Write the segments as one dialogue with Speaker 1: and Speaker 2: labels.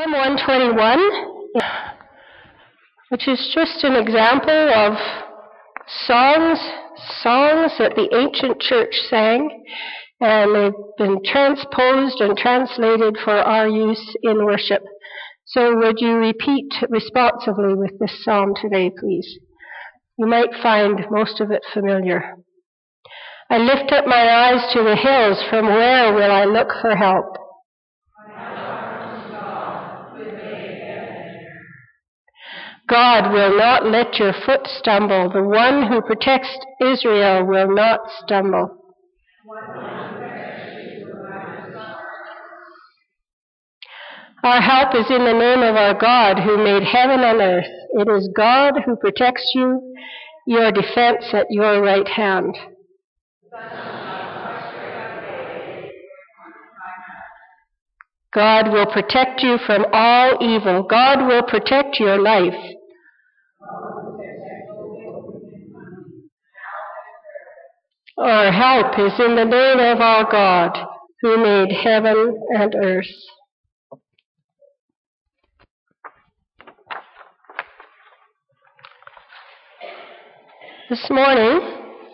Speaker 1: Psalm 121, which is just an example of songs that the ancient church sang, and they've been transposed and translated for our use in worship. So would you repeat responsively with this psalm today, please? You might find most of it familiar. I lift up my eyes to the hills. From where will I look for help? God will not let your foot stumble. The one who protects Israel will not stumble. Our help is in the name of our God who made heaven and earth. It is God who protects you, your defense at your right hand. God will protect you from all evil. God will protect your life. Our help is in the name of our God, who made heaven and earth. This morning,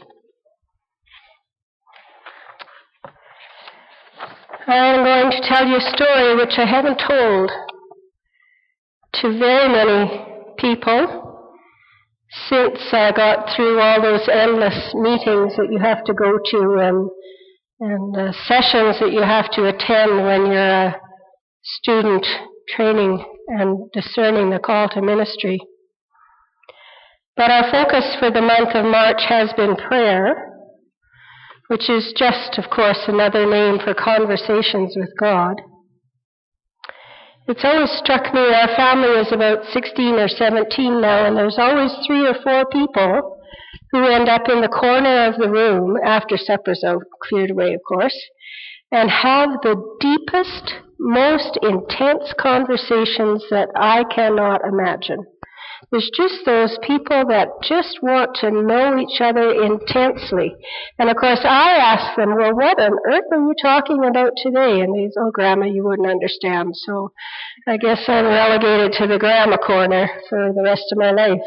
Speaker 1: I'm going to tell you a story which I haven't told to very many people since I got through all those endless meetings that you have to go to and sessions that you have to attend when you're a student training and discerning the call to ministry. But our focus for the month of March has been prayer, which is just, of course, another name for conversations with God. It's always struck me, our family is about 16 or 17 now, and there's always 3 or 4 people who end up in the corner of the room, after supper's cleared away, of course, and have the deepest, most intense conversations that I cannot imagine. There's just those people that just want to know each other intensely. And of course I ask them, well, what on earth are you talking about today? And they say, oh, Grandma, you wouldn't understand. So I guess I'm relegated to the Grandma corner for the rest of my life.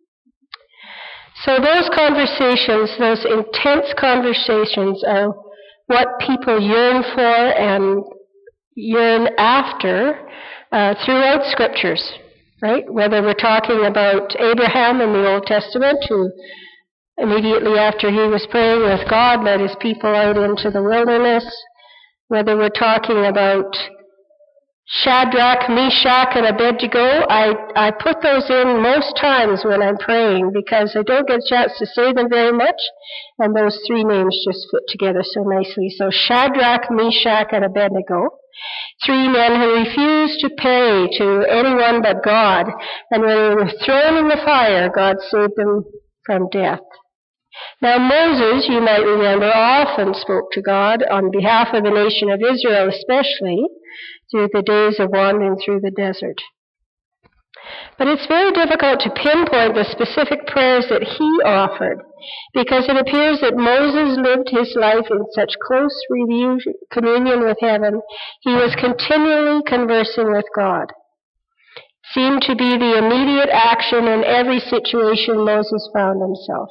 Speaker 1: So those conversations, those intense conversations are what people yearn for and yearn after throughout Scriptures. Right? Whether we're talking about Abraham in the Old Testament, who immediately after he was praying with God led his people out into the wilderness, whether we're talking about Shadrach, Meshach, and Abednego, I put those in most times when I'm praying because I don't get a chance to say them very much, and those 3 names just fit together so nicely. So Shadrach, Meshach, and Abednego. 3 men who refused to pray to anyone but God, and when they were thrown in the fire, God saved them from death. Now Moses, you might remember, often spoke to God on behalf of the nation of Israel, especially through the days of wandering through the desert. But it's very difficult to pinpoint the specific prayers that he offered, because it appears that Moses lived his life in such close communion with heaven, he was continually conversing with God. Seemed to be the immediate action in every situation Moses found himself.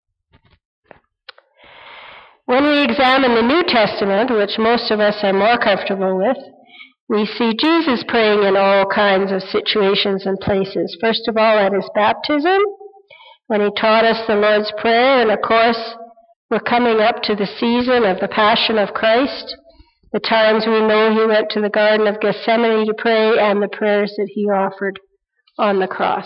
Speaker 1: When we examine the New Testament, which most of us are more comfortable with, we see Jesus praying in all kinds of situations and places. First of all, at his baptism, when he taught us the Lord's Prayer, and of course, we're coming up to the season of the Passion of Christ, the times we know he went to the Garden of Gethsemane to pray, and the prayers that he offered on the cross.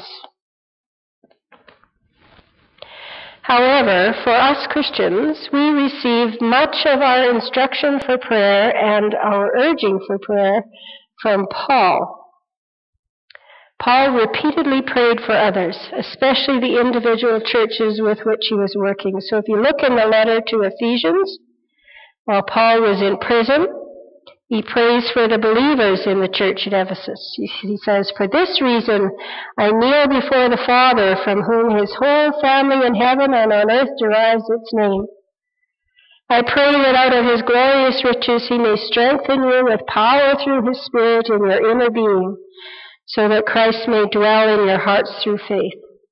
Speaker 1: However, for us Christians, we receive much of our instruction for prayer and our urging for prayer from Paul. Paul repeatedly prayed for others, especially the individual churches with which he was working. So if you look in the letter to Ephesians, while Paul was in prison, he prays for the believers in the church at Ephesus. He says, for this reason I kneel before the Father, from whom his whole family in heaven and on earth derives its name. I pray that out of his glorious riches he may strengthen you with power through his Spirit in your inner being, so that Christ may dwell in your hearts through faith.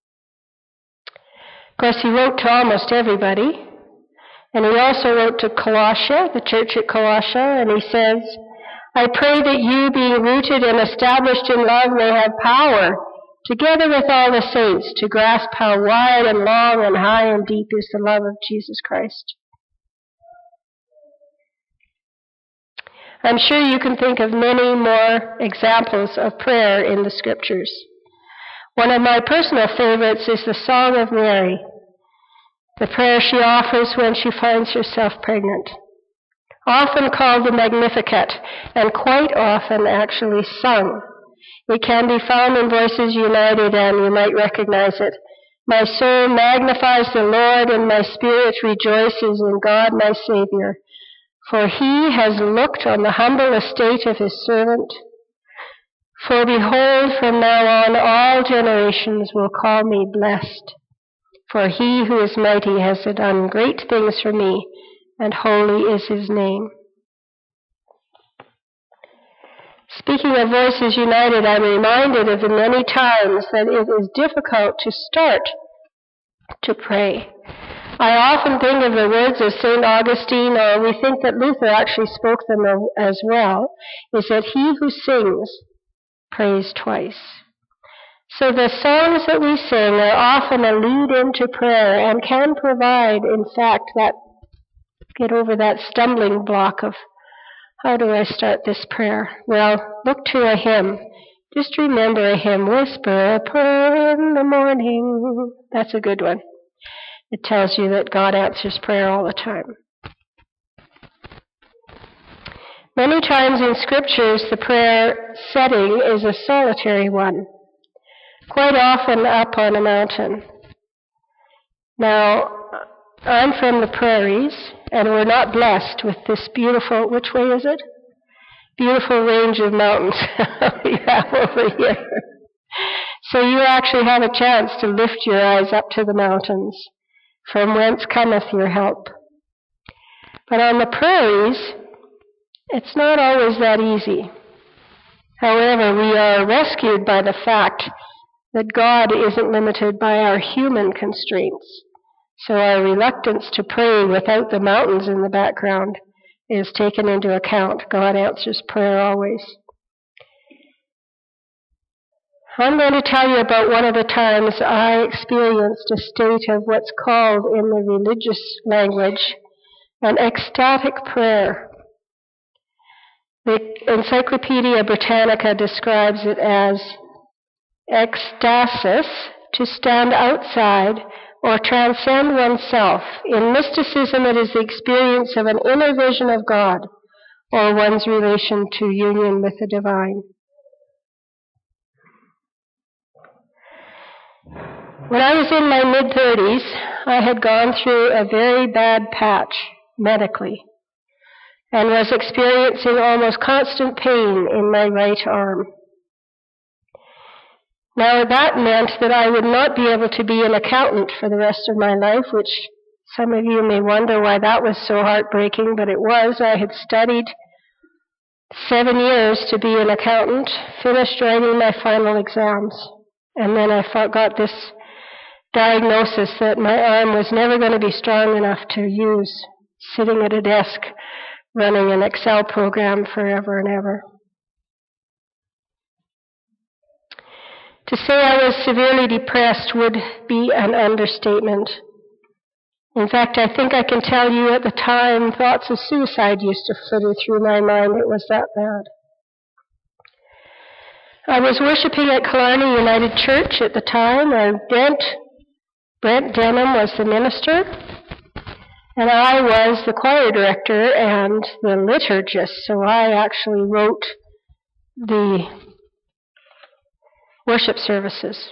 Speaker 1: Of course, he wrote to almost everybody, and he also wrote to Colossia, the church at Colossia, and he says, I pray that you, being rooted and established in love, may have power, together with all the saints, to grasp how wide and long and high and deep is the love of Jesus Christ. I'm sure you can think of many more examples of prayer in the Scriptures. One of my personal favorites is the Song of Mary, the prayer she offers when she finds herself pregnant. Often called the Magnificat, and quite often actually sung. It can be found in Voices United, and you might recognize it. My soul magnifies the Lord, and my spirit rejoices in God my Savior. For he has looked on the humble estate of his servant. For behold, from now on all generations will call me blessed. For he who is mighty has done great things for me, and holy is his name. Speaking of Voices United, I'm reminded of the many times that it is difficult to start to pray. I often think of the words of St. Augustine, or we think that Luther actually spoke them as well, is that he who sings prays twice. So the songs that we sing are often a lead into prayer and can provide, in fact, get over that stumbling block of how do I start this prayer? Well, look to a hymn. Just remember a hymn. Whisper a prayer in the morning. That's a good one. It tells you that God answers prayer all the time. Many times in Scriptures, the prayer setting is a solitary one, quite often up on a mountain. Now, I'm from the prairies, and we're not blessed with this beautiful, which way is it? Beautiful range of mountains we have over here. So you actually have a chance to lift your eyes up to the mountains, from whence cometh your help. But on the prairies, it's not always that easy. However, we are rescued by the fact that God isn't limited by our human constraints. So our reluctance to pray without the mountains in the background is taken into account. God answers prayer always. I'm going to tell you about one of the times I experienced a state of what's called in the religious language an ecstatic prayer. The Encyclopedia Britannica describes it as ecstasis, to stand outside or transcend oneself. In mysticism, it is the experience of an inner vision of God or one's relation to union with the divine. When I was in my mid-30s, I had gone through a very bad patch medically and was experiencing almost constant pain in my right arm. Now, that meant that I would not be able to be an accountant for the rest of my life, which some of you may wonder why that was so heartbreaking, but it was. I had studied 7 years to be an accountant, finished writing my final exams, and then I got this diagnosis that my arm was never going to be strong enough to use sitting at a desk running an Excel program forever and ever. To say I was severely depressed would be an understatement. In fact, I think I can tell you at the time thoughts of suicide used to flitter through my mind. It was that bad. I was worshiping at Killarney United Church at the time, and Brent Denham was the minister, and I was the choir director and the liturgist, so I actually wrote the worship services.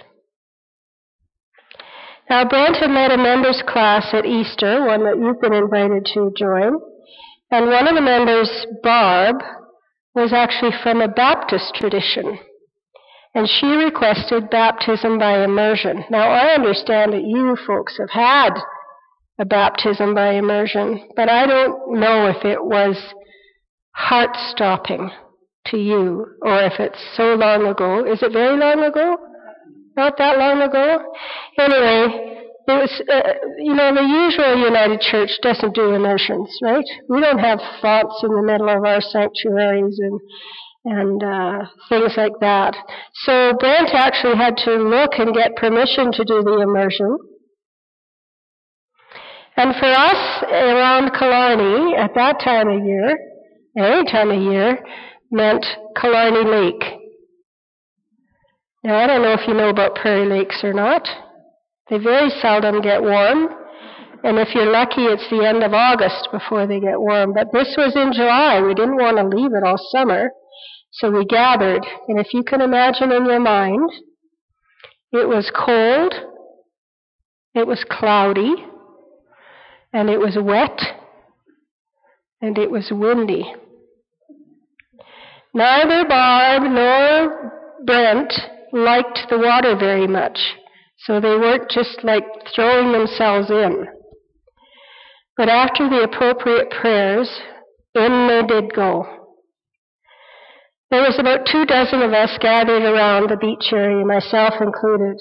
Speaker 1: Now, Brent had led a members' class at Easter, one that you've been invited to join, and one of the members, Barb, was actually from a Baptist tradition, and she requested baptism by immersion. Now, I understand that you folks have had a baptism by immersion. But I don't know if it was heart-stopping to you, or if it's so long ago. Is it very long ago? Not that long ago? Anyway, it was, the usual United Church doesn't do immersions, right? We don't have fonts in the middle of our sanctuaries and things like that. So Brent actually had to look and get permission to do the immersion. And for us around Killarney, at that time of year, any time of year, meant Killarney Lake. Now, I don't know if you know about prairie lakes or not. They very seldom get warm, and if you're lucky, it's the end of August before they get warm. But this was in July. We didn't want to leave it all summer, so we gathered. And if you can imagine in your mind, it was cold, it was cloudy, and it was wet, and it was windy. Neither Barb nor Brent liked the water very much, so they weren't just like throwing themselves in. But after the appropriate prayers, in they did go. There was about 24 of us gathered around the beach area, myself included.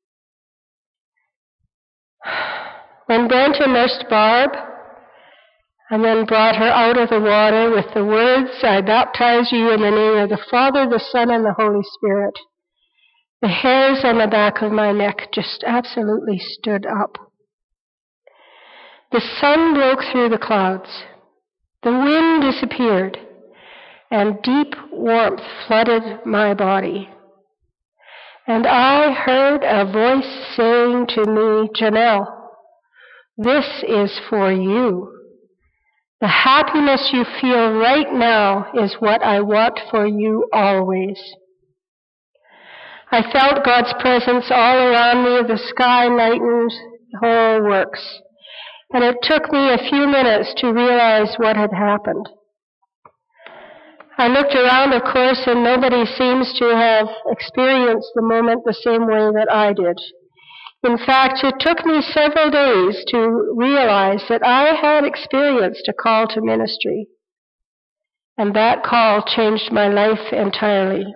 Speaker 1: When Brent immersed Barb, and then brought her out of the water with the words, "I baptize you in the name of the Father, the Son, and the Holy Spirit," the hairs on the back of my neck just absolutely stood up. The sun broke through the clouds. The wind disappeared, and deep warmth flooded my body. And I heard a voice saying to me, "Janelle, this is for you. The happiness you feel right now is what I want for you always." I felt God's presence all around me, the sky lightened, the whole works. And it took me a few minutes to realize what had happened. I looked around, of course, and nobody seems to have experienced the moment the same way that I did. In fact, it took me several days to realize that I had experienced a call to ministry. And that call changed my life entirely.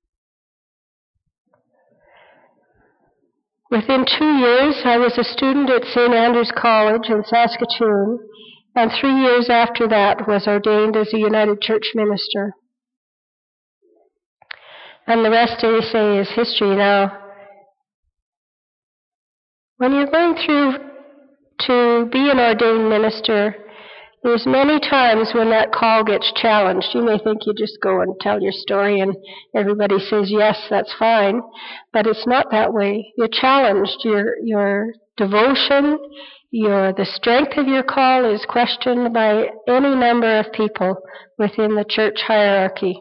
Speaker 1: Within 2 years, I was a student at St. Andrew's College in Saskatoon, and 3 years after that was ordained as a United Church minister. And the rest, they say, is history. Now, when you're going through to be an ordained minister, there's many times when that call gets challenged. You may think you just go and tell your story and everybody says, yes, that's fine. But it's not that way. You're challenged. Your devotion, the strength of your call is questioned by any number of people within the church hierarchy.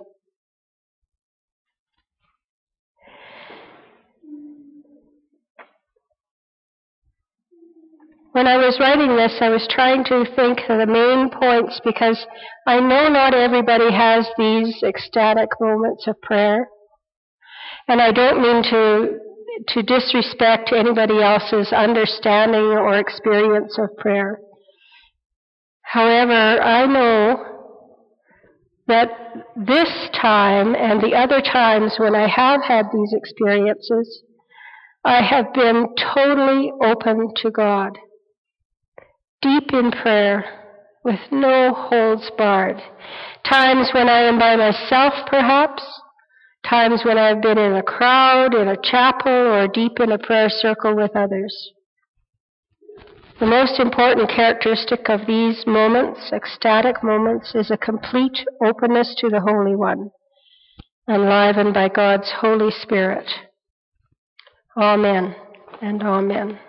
Speaker 1: When I was writing this, I was trying to think of the main points because I know not everybody has these ecstatic moments of prayer. And I don't mean to disrespect anybody else's understanding or experience of prayer. However, I know that this time and the other times when I have had these experiences, I have been totally open to God. Deep in prayer, with no holds barred. Times when I am by myself, perhaps. Times when I've been in a crowd, in a chapel, or deep in a prayer circle with others. The most important characteristic of these moments, ecstatic moments, is a complete openness to the Holy One, enlivened by God's Holy Spirit. Amen and amen.